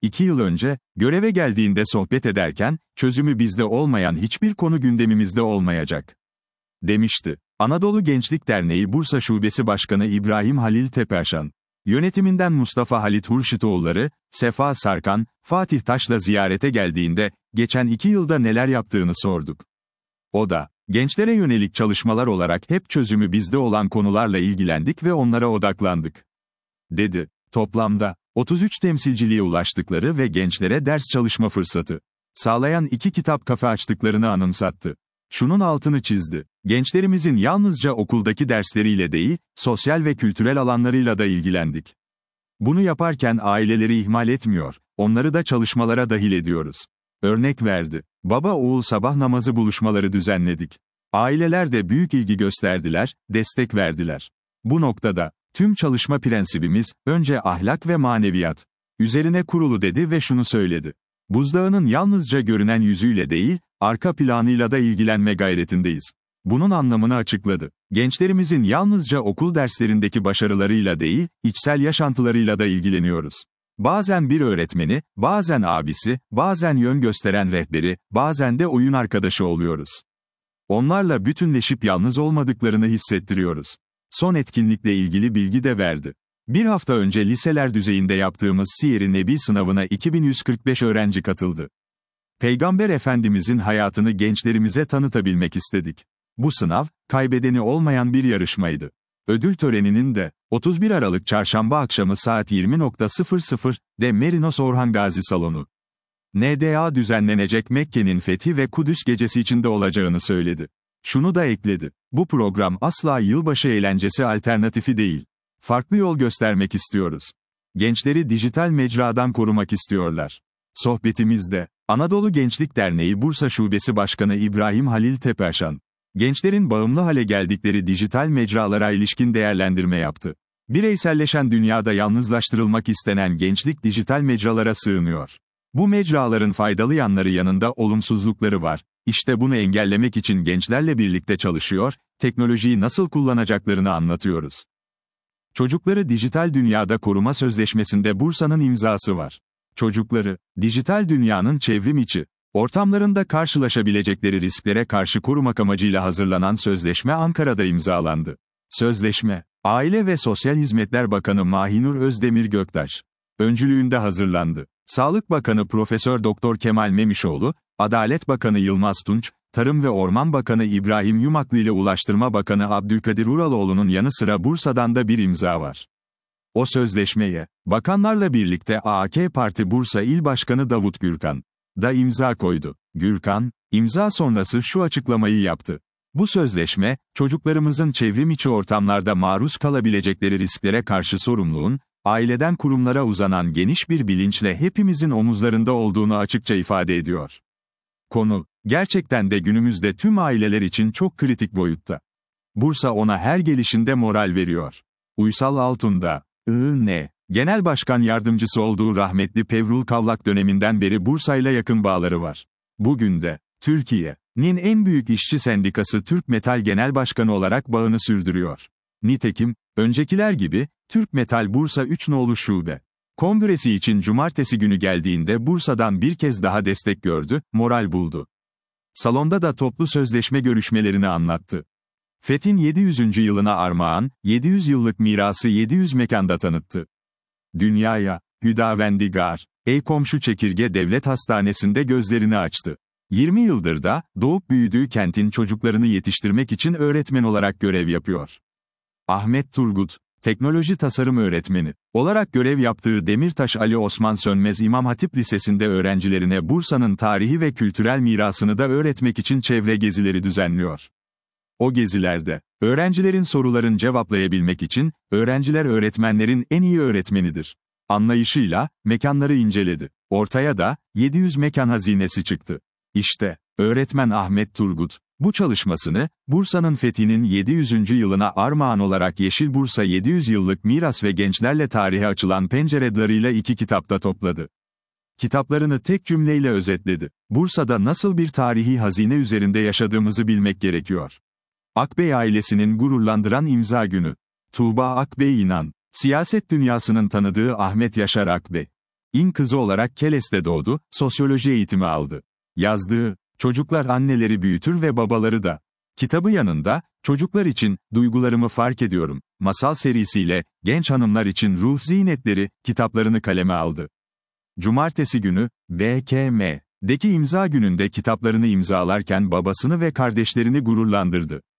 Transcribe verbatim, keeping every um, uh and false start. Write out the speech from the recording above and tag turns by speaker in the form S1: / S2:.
S1: İki yıl önce, göreve geldiğinde sohbet ederken, çözümü bizde olmayan hiçbir konu gündemimizde olmayacak, demişti. Anadolu Gençlik Derneği Bursa Şubesi Başkanı İbrahim Halil Teperşan, yönetiminden Mustafa Halit Hurşitoğulları, Sefa Sarkan, Fatih Taş'la ziyarete geldiğinde, geçen iki yılda neler yaptığını sorduk. O da, gençlere yönelik çalışmalar olarak hep çözümü bizde olan konularla ilgilendik ve onlara odaklandık, dedi. Toplamda, otuz üç temsilciliğe ulaştıkları ve gençlere ders çalışma fırsatı sağlayan iki kitap kafe açtıklarını anımsattı. Şunun altını çizdi. Gençlerimizin yalnızca okuldaki dersleriyle değil, sosyal ve kültürel alanlarıyla da ilgilendik. Bunu yaparken aileleri ihmal etmiyor, onları da çalışmalara dahil ediyoruz. Örnek verdi. Baba oğul sabah namazı buluşmaları düzenledik. Aileler de büyük ilgi gösterdiler, destek verdiler. Bu noktada, tüm çalışma prensibimiz, önce ahlak ve maneviyat üzerine kurulu dedi ve şunu söyledi. Buzdağının yalnızca görünen yüzüyle değil, arka planıyla da ilgilenme gayretindeyiz. Bunun anlamını açıkladı. Gençlerimizin yalnızca okul derslerindeki başarılarıyla değil, içsel yaşantılarıyla da ilgileniyoruz. Bazen bir öğretmeni, bazen abisi, bazen yön gösteren rehberi, bazen de oyun arkadaşı oluyoruz. Onlarla bütünleşip yalnız olmadıklarını hissettiriyoruz. Son etkinlikle ilgili bilgi de verdi. Bir hafta önce liseler düzeyinde yaptığımız Siyer-i Nebi sınavına iki bin yüz kırk beş öğrenci katıldı. Peygamber Efendimizin hayatını gençlerimize tanıtabilmek istedik. Bu sınav, kaybedeni olmayan bir yarışmaydı. Ödül töreninin de, otuz bir Aralık Çarşamba akşamı saat yirmi sıfır sıfır'de Merinos Orhan Gazi Salonu N D A düzenlenecek Mekke'nin fethi ve Kudüs gecesi içinde olacağını söyledi. Şunu da ekledi. Bu program asla yılbaşı eğlencesi alternatifi değil. Farklı yol göstermek istiyoruz. Gençleri dijital mecradan korumak istiyorlar. Sohbetimizde, Anadolu Gençlik Derneği Bursa Şubesi Başkanı İbrahim Halil Teperşan, gençlerin bağımlı hale geldikleri dijital mecralara ilişkin değerlendirme yaptı. Bireyselleşen dünyada yalnızlaştırılmak istenen gençlik dijital mecralara sığınıyor. Bu mecraların faydalı yanları yanında olumsuzlukları var. İşte bunu engellemek için gençlerle birlikte çalışıyor, teknolojiyi nasıl kullanacaklarını anlatıyoruz. Çocukları dijital dünyada koruma sözleşmesinde Bursa'nın imzası var. Çocukları, dijital dünyanın çevrim içi ortamlarında karşılaşabilecekleri risklere karşı korumak amacıyla hazırlanan sözleşme Ankara'da imzalandı. Sözleşme, Aile ve Sosyal Hizmetler Bakanı Mahinur Özdemir Göktaş öncülüğünde hazırlandı. Sağlık Bakanı Profesör Doktor Kemal Memişoğlu, Adalet Bakanı Yılmaz Tunç, Tarım ve Orman Bakanı İbrahim Yumaklı ile Ulaştırma Bakanı Abdülkadir Uraloğlu'nun yanı sıra Bursa'dan da bir imza var. O sözleşmeye, bakanlarla birlikte A A K Parti Bursa İl Başkanı Davut Gürkan da imza koydu. Gürkan, imza sonrası şu açıklamayı yaptı. Bu sözleşme, çocuklarımızın çevrim içi ortamlarda maruz kalabilecekleri risklere karşı sorumluluğun, aileden kurumlara uzanan geniş bir bilinçle hepimizin omuzlarında olduğunu açıkça ifade ediyor. Konu, gerçekten de günümüzde tüm aileler için çok kritik boyutta. Bursa ona her gelişinde moral veriyor. Uysal Altun'da, I N Genel Başkan Yardımcısı olduğu rahmetli Pevrul Kavlak döneminden beri Bursa'yla yakın bağları var. Bugün de, Türkiye'nin en büyük işçi sendikası Türk Metal Genel Başkanı olarak bağını sürdürüyor. Nitekim, öncekiler gibi, Türk Metal Bursa üç nolu Şube kongresi için cumartesi günü geldiğinde Bursa'dan bir kez daha destek gördü, moral buldu. Salonda da toplu sözleşme görüşmelerini anlattı. Fethin yedi yüzüncü yılına armağan, yedi yüz yıllık mirası yedi yüz mekanda tanıttı. Dünyaya, Hüdavendigar, ey komşu Çekirge Devlet Hastanesi'nde gözlerini açtı. yirmi yıldır da, doğup büyüdüğü kentin çocuklarını yetiştirmek için öğretmen olarak görev yapıyor. Ahmet Turgut, teknoloji tasarım öğretmeni olarak görev yaptığı Demirtaş Ali Osman Sönmez İmam Hatip Lisesi'nde öğrencilerine Bursa'nın tarihi ve kültürel mirasını da öğretmek için çevre gezileri düzenliyor. O gezilerde, öğrencilerin sorularını cevaplayabilmek için, öğrenciler öğretmenlerin en iyi öğretmenidir anlayışıyla, mekanları inceledi. Ortaya da, yedi yüz mekan hazinesi çıktı. İşte, öğretmen Ahmet Turgut, bu çalışmasını, Bursa'nın fethinin yedi yüzüncü yılına armağan olarak Yeşil Bursa yedi yüz yıllık miras ve gençlerle tarihe açılan pencerelerle iki kitapta topladı. Kitaplarını tek cümleyle özetledi. Bursa'da nasıl bir tarihi hazine üzerinde yaşadığımızı bilmek gerekiyor. Akbey ailesinin gururlandıran imza günü. Tuğba Akbey İnan, siyaset dünyasının tanıdığı Ahmet Yaşar Akbey. İn kızı olarak Keles'te doğdu, sosyoloji eğitimi aldı. Yazdığı, "Çocuklar anneleri büyütür ve babaları da" kitabı yanında, çocuklar için "Duygularımı Fark Ediyorum" masal serisiyle, genç hanımlar için "Ruh Zinetleri" kitaplarını kaleme aldı. Cumartesi günü, B K M'deki imza gününde kitaplarını imzalarken babasını ve kardeşlerini gururlandırdı.